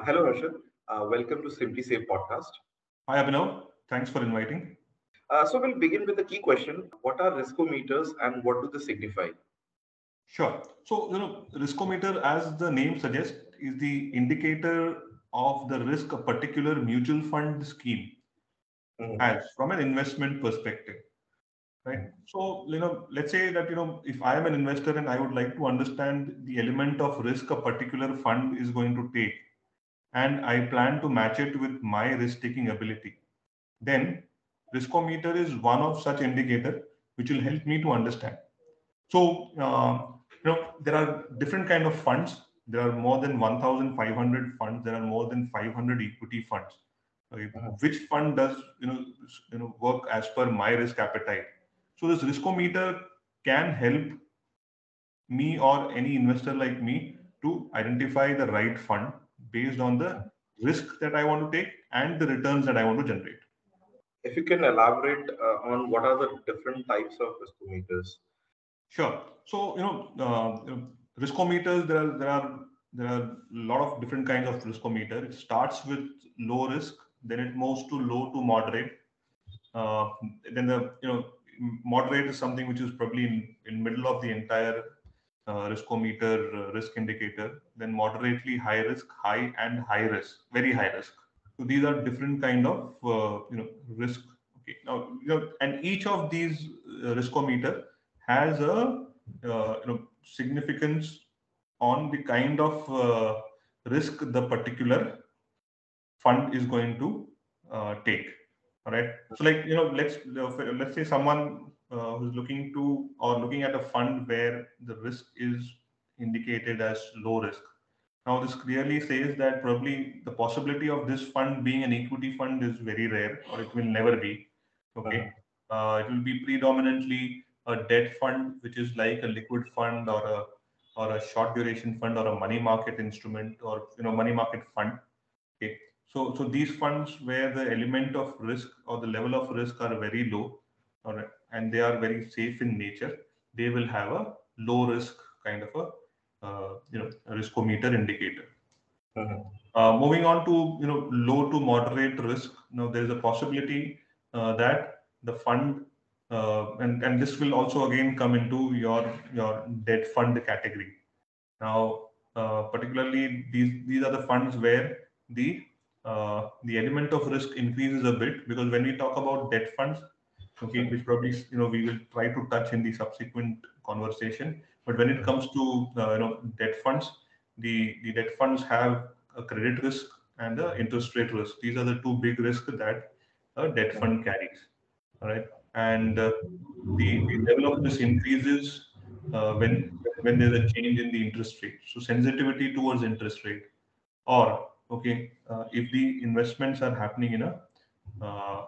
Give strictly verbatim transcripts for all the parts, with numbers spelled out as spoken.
hello, Harshad. Uh, welcome to Simply Safe podcast. Hi, Abhinav. Thanks for inviting. Uh, so, we'll begin with the key question. What are riskometers and what do they signify? Sure. So, you know, riskometer, as the name suggests, is the indicator of the risk a particular mutual fund scheme Mhm. has from an investment perspective, right? So, you know, let's say that, you know, if I am an investor and I would like to understand the element of risk a particular fund is going to take, and I plan to match it with my risk-taking ability, then riskometer is one of such indicator which will help me to understand. So, uh, you know, there are different kind of funds. There are more than one thousand five hundred funds. There are more than five hundred equity funds. Okay. Mhm. Which fund does, you know, you know, work as per my risk appetite? So this riskometer can help me or any investor like me to identify the right fund based on the risk that I want to take and the returns that I want to generate. If you can elaborate uh, on what are the different types of riskometers? Sure. So, you know, uh, you know, riskometers, there are there are there are a lot of different kinds of riskometer. It starts with low risk, then it moves to low to moderate. Uh, then the you know moderate is something which is probably in, in middle of the entire uh, riskometer uh, risk indicator. Then moderately high risk, high and high risk, very high risk. So these are different kind of uh, you know risk. Okay, now you know, and each of these uh, riskometer has a uh, you know significance on the kind of uh, risk the particular fund is going to uh, take. All right. So like you know, let's let's say someone uh, who's looking to or looking at a fund where the risk is indicated as low risk. Now, this clearly says that probably the possibility of this fund being an equity fund is very rare, or it will never be. Mhm. Okay, uh, it will be predominantly a debt fund, which is like a liquid fund or a or a short duration fund or a money market instrument or you know money market fund. Okay, so so these funds where the element of risk or the level of risk are very low, all right, and they are very safe in nature, they will have a low risk kind of a uh, you know riskometer indicator. Mhm. Uh, moving on to you know low to moderate risk. Now there is a possibility uh, that the fund uh, and and this will also again come into your your debt fund category. Now, uh, particularly these these are the funds where the uh, the element of risk increases a bit because when we talk about debt funds, okay, which probably you know we will try to touch in the subsequent conversation. But when it comes to uh, you know debt funds, the the debt funds have a credit risk and a interest rate risk. These are the two big risks that a debt fund carries. All right, and uh, the, the level of risk increases uh, when when there's a change in the interest rate. So sensitivity towards interest rate, or okay, uh, if the investments are happening in a uh,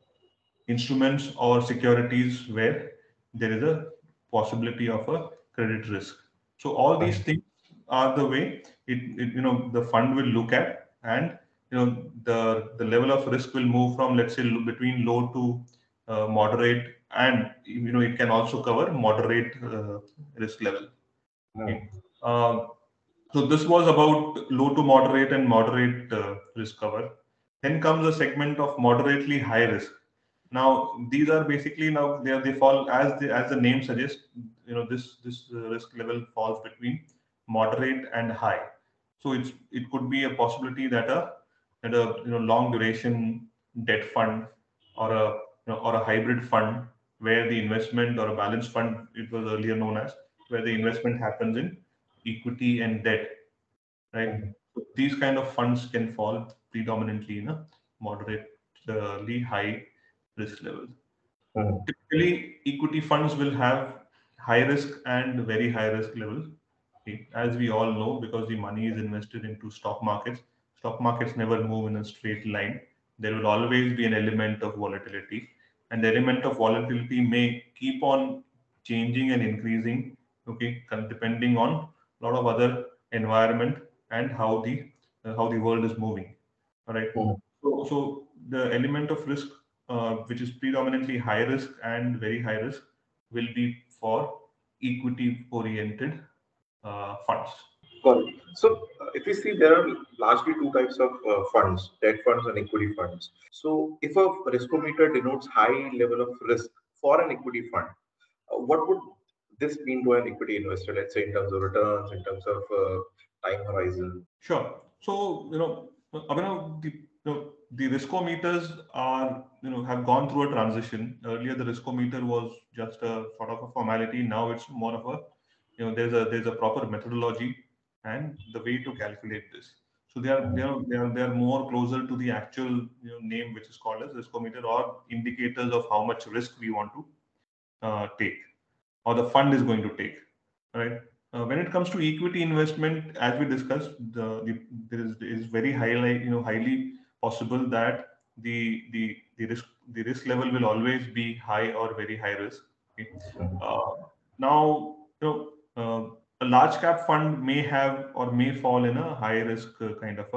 instruments or securities where there is a possibility of a credit risk. So all these Mhm. things are the way it, it you know the fund will look at, and you know the the level of risk will move from let's say lo- between low to uh, moderate, and you know it can also cover moderate uh, risk level. Okay. Mhm. Um, so this was about low to moderate and moderate uh, risk cover. Then comes a segment of moderately high risk. Now these are basically now they are, they fall as the as the name suggests. You know this this uh, risk level falls between moderate and high. So it's it could be a possibility that a that a you know long duration debt fund or a you know, or a hybrid fund where the investment or a balance fund it was earlier known as where the investment happens in equity and debt, right? Mhm. So these kind of funds can fall predominantly in a moderately high risk level. Mhm. Typically, equity funds will have high risk and very high risk levels. Okay, as we all know, because the money is invested into stock markets, stock markets never move in a straight line. There will always be an element of volatility, and the element of volatility may keep on changing and increasing. Okay, con- depending on a lot of other environment and how the uh, how the world is moving. All right. Mhm. So, so the element of risk, uh, which is predominantly high risk and very high risk, will be for equity oriented uh, funds. Got it. So, uh, if you see, there are largely two types of uh, funds: debt funds and equity funds. So, if a riskometer denotes high level of risk for an equity fund, uh, what would this mean to an equity investor? Let's say in terms of returns, in terms of uh, time horizon. Sure. So, you know, Abhinav, the you know, the riskometers are, you know, have gone through a transition. Earlier, the riskometer was just a sort of a formality. Now it's more of a, you know, there's a there's a proper methodology and the way to calculate this. So they are they are they are, they are more closer to the actual, you know, name, which is called as riskometer, or indicators of how much risk we want to uh, take, or the fund is going to take, right? Uh, when it comes to equity investment, as we discussed, the, the there is is very highly, you know, highly possible that the the the risk the risk level will always be high or very high risk. Okay? Uh, Now, you know, uh, a large cap fund may have or may fall in a high risk uh, kind of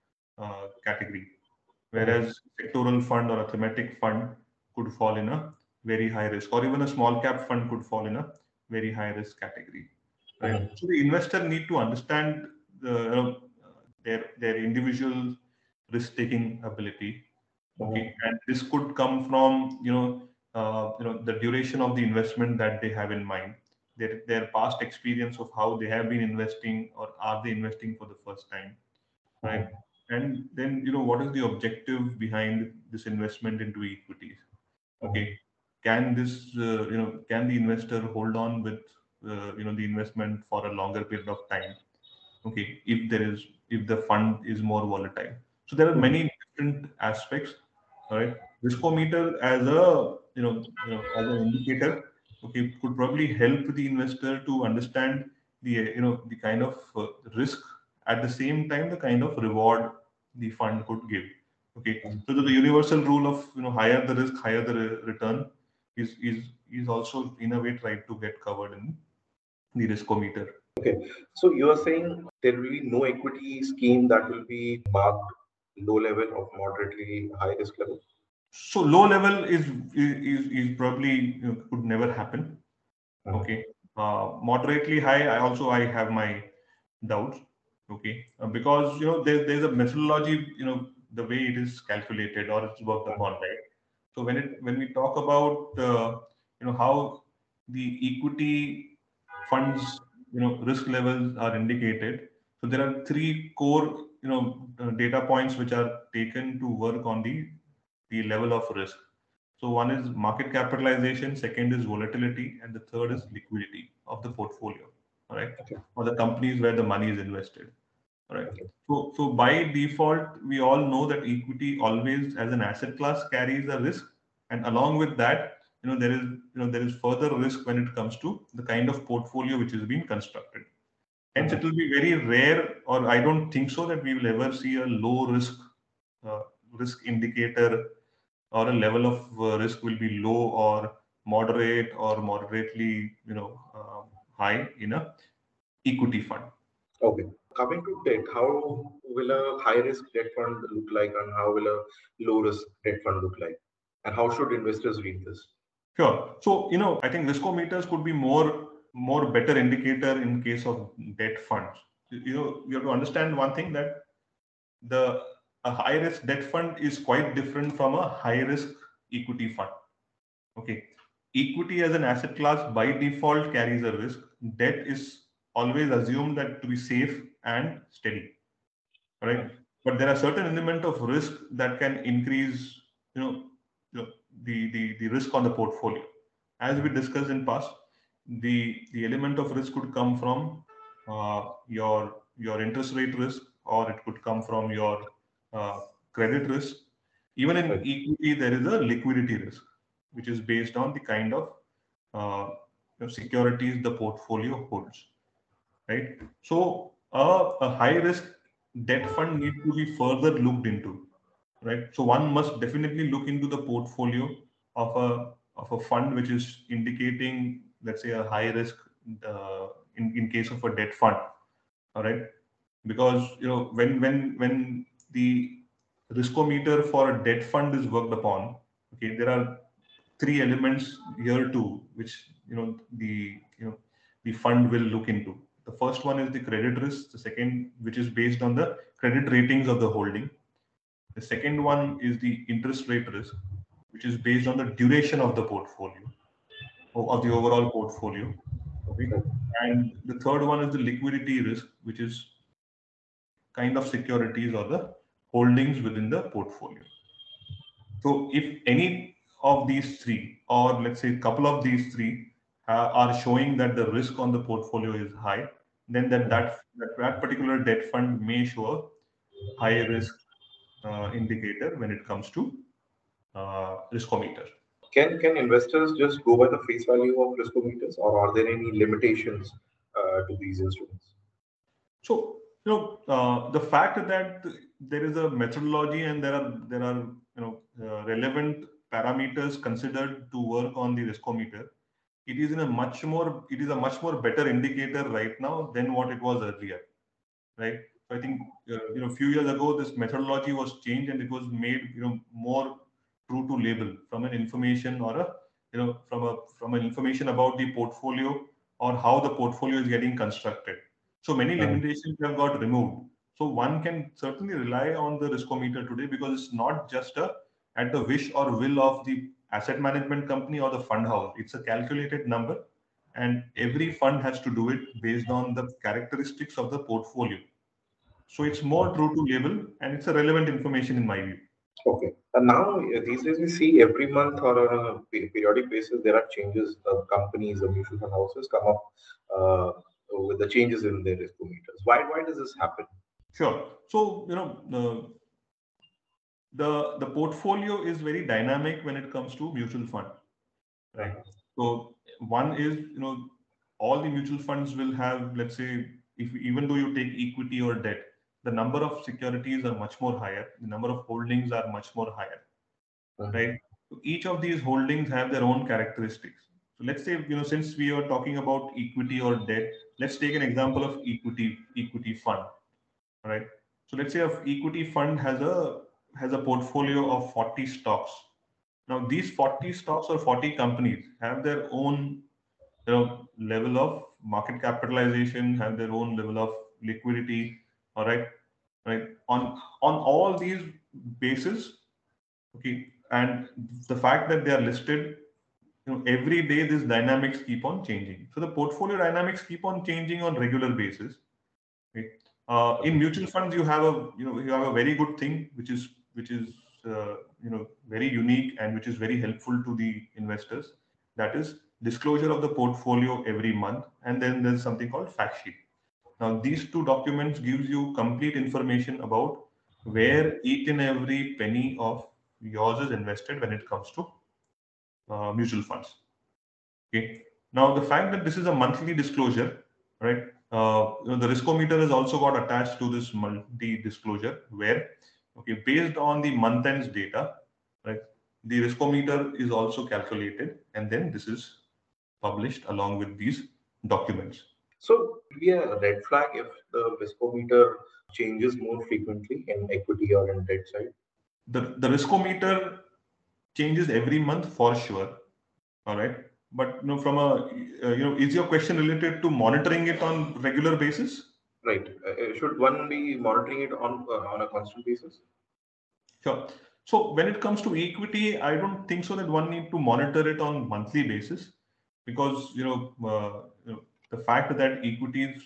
a uh, category, whereas sectoral fund or a thematic fund could fall in a very high risk, or even a small cap fund could fall in a very high risk category, right? Mhm. So the investor need to understand the, you know, their their individual risk taking ability, okay, Mhm. and this could come from, you know, uh, you know, the duration of the investment that they have in mind, their their past experience of how they have been investing, or are they investing for the first time, right? Mhm. And then, you know, what is the objective behind this investment into equities? Okay, Mhm. can this, uh, you know, can the investor hold on with, uh, you know, the investment for a longer period of time? Okay, if there is, if the fund is more volatile. So there are Mhm. many different aspects. All right, riskometer as a, you know, you know, as an indicator, okay, could probably help the investor to understand the, uh, you know, the kind of uh, risk, at the same time the kind of reward the fund could give. Okay, so the universal rule of, you know, higher the risk, higher the re- return is is is also in a way tried to get covered in the riskometer. Okay. So you are saying there will be no equity scheme that will be marked low level of moderately high risk level? So low level is is is probably, you know, could never happen. Mhm. Okay, uh, moderately high, I also I have my doubts. Okay, uh, because, you know, there, there's a methodology, you know, the way it is calculated or it's worked upon, Mhm. right? So when it when we talk about, uh, you know, how the equity funds, you know, risk levels are indicated, so there are three core, you know, uh, data points which are taken to work on the the level of risk. So one is market capitalization, second is volatility, and the third is liquidity of the portfolio, all right, Okay. or the companies where the money is invested, all right. Okay. So, so by default, we all know that equity always, as an asset class, carries a risk, and along with that, you know, there is, you know, there is further risk when it comes to the kind of portfolio which is being constructed. Hence, it Mhm. will be very rare, or I don't think so, that we will ever see a low risk uh, risk indicator, or a level of uh, risk will be low or moderate or moderately, you know, uh, high in a equity fund. Okay. Coming to debt, how will a high risk debt fund look like and how will a low risk debt fund look like? And how should investors read this? Sure. So, you know, I think riskometers could be more more better indicator in case of debt funds. You know, you have to understand one thing, that the a high risk debt fund is quite different from a high risk equity fund. Okay. Equity as an asset class by default carries a risk. Debt is always assumed that to be safe and steady, right? But there are certain element of risk that can increase, you know, you know, the, the, the risk on the portfolio. As we discussed in past, the, the element of risk could come from uh, your, your interest rate risk, or it could come from your uh, credit risk. Even in Right. equity, there is a liquidity risk, which is based on the kind of uh, you know, securities the portfolio holds, right? So uh, a high risk debt fund need to be further looked into, right? So one must definitely look into the portfolio of a of a fund which is indicating, let's say, a high risk uh, in in case of a debt fund, all right? Because, you know, when when when the riskometer for a debt fund is worked upon, okay, there are three elements here too, which, you know, the you know the fund will look into. The first one is the credit risk. The second, which is based on the credit ratings of the holding. The second one is the interest rate risk, which is based on the duration of the portfolio, of the overall portfolio. Okay. And the third one is the liquidity risk, which is kind of securities or the holdings within the portfolio. So if any of these three, or let's say a couple of these three, uh, are showing that the risk on the portfolio is high, then that, that, that, that particular debt fund may show a high risk uh, indicator when it comes to uh, riskometer. Can can investors just go by the face value of riskometers, or are there any limitations uh, to these instruments? So you know uh, the fact that there is a methodology and there are there are you know uh, relevant parameters considered to work on the riskometer, it is in a much more it is a much more better indicator right now than what it was earlier, right? So I think uh, you know a few years ago this methodology was changed and it was made you know more true to label from an information or a you know from a from an information about the portfolio or how the portfolio is getting constructed. So many limitations have got removed. So one can certainly rely on the riskometer today because it's not just a at the wish or will of the asset management company or the fund house. It's a calculated number, and every fund has to do it based on the characteristics of the portfolio. So it's more true to label and it's a relevant information in my view. Okay. And now uh, these days we see every month or on a pe- periodic basis there are changes. The companies, the mutual fund houses come up uh, with the changes in their riskometers. Why why does this happen? Sure. So you know the the the portfolio is very dynamic when it comes to mutual fund, right? So one is you know all the mutual funds will have, let's say, if even though you take equity or debt, the number of securities are much more higher, the number of holdings are much more higher, right? So each of these holdings have their own characteristics. So let's say you know since we are talking about equity or debt, let's take an example of equity equity fund, right? So let's say a equity fund has a has a portfolio of forty stocks. Now these forty stocks or forty companies have their own you know level of market capitalization, have their own level of liquidity. All right, right. On on all these bases, okay, and the fact that they are listed, you know, every day these dynamics keep on changing. So the portfolio dynamics keep on changing on regular basis. Okay. Uh, in mutual funds, you have a you know you have a very good thing which is which is uh, you know very unique and which is very helpful to the investors. That is disclosure of the portfolio every month, and then there's something called fact sheet. Now these two documents gives you complete information about where each and every penny of yours is invested when it comes to uh, mutual funds. Okay. Now the fact that this is a monthly disclosure, right? Uh, you know, the riskometer is also got attached to this multi-disclosure where, okay, based on the month end's data, right, the riskometer is also calculated and then this is published along with these documents. So it would be a red flag if the riskometer changes more frequently in equity or in debt side. The the riskometer changes every month for sure. All right. But you know, from a uh, you know, is your question related to monitoring it on regular basis? Right. Uh, uh, should one be monitoring it on uh, on a constant basis? Sure. So when it comes to equity, I don't think so that one need to monitor it on monthly basis because you know, uh, you know the fact that equities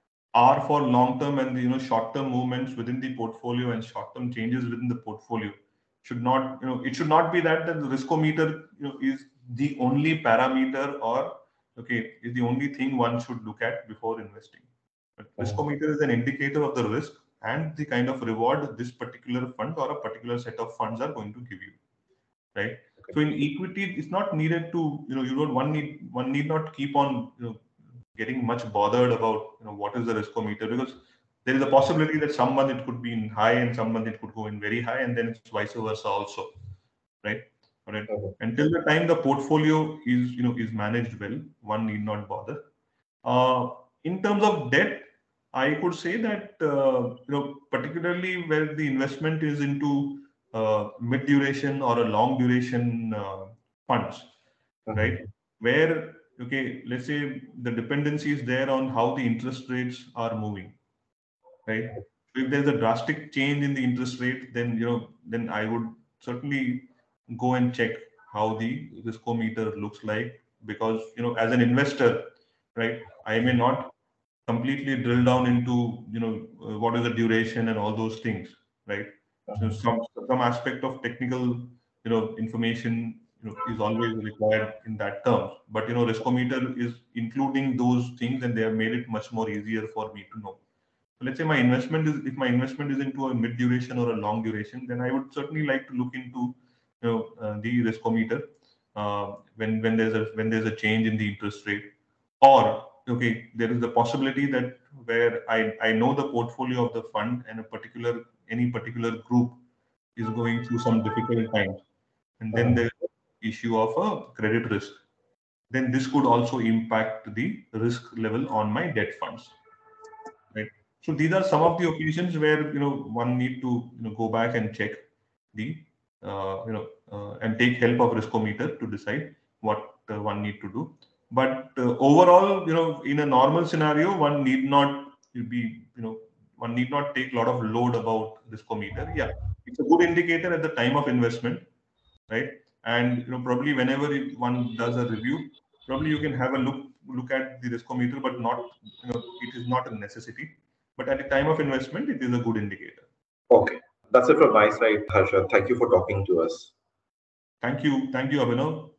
are for long term and you know short term movements within the portfolio and short term changes within the portfolio should not you know it should not be that, that the riskometer you know is the only parameter or okay is the only thing one should look at before investing. But riskometer is an indicator of the risk and the kind of reward this particular fund or a particular set of funds are going to give you, right? So in equity, it's not needed to, you know, you don't one need one need not keep on, you know, getting much bothered about, you know, what is the riskometer because there is a possibility that some month it could be in high and some month it could go in very high and then it's vice versa also, right? All right. Until the time the portfolio is, you know, is managed well, one need not bother. Uh, in terms of debt, I could say that uh, you know, particularly where the investment is into uh, mid duration or a long duration uh, funds, right? Where okay, let's say the dependency is there on how the interest rates are moving, right? If there's a drastic change in the interest rate, then you know, then I would certainly go and check how the riskometer looks like, because you know, as an investor, right, I may not completely drill down into you know uh, what is the duration and all those things, right? So some some aspect of technical you know information you know is always required in that terms, but you know riskometer is including those things, and they have made it much more easier for me to know. So let's say my investment is if my investment is into a mid duration or a long duration, then I would certainly like to look into you know uh, the riskometer uh, when when there's a when there's a change in the interest rate, or okay, there is the possibility that where I, I know the portfolio of the fund and a particular any particular group is going through some difficult times, and then Mhm. there's the issue of a credit risk. Then this could also impact the risk level on my debt funds. Right. So these are some of the occasions where you know one need to you know go back and check the uh, you know uh, and take help of riskometer to decide what uh, one need to do. But uh, overall, you know, in a normal scenario, one need not be you know one need not take a lot of load about riskometer. Yeah, it's a good indicator at the time of investment, right? And you know probably whenever it- one does a review, probably you can have a look look at the riskometer, but not you know it is not a necessity. But at the time of investment, it is a good indicator. Okay. That's it from my side, Harsha. Thank you for talking to us. Thank you, thank you, Abhinav.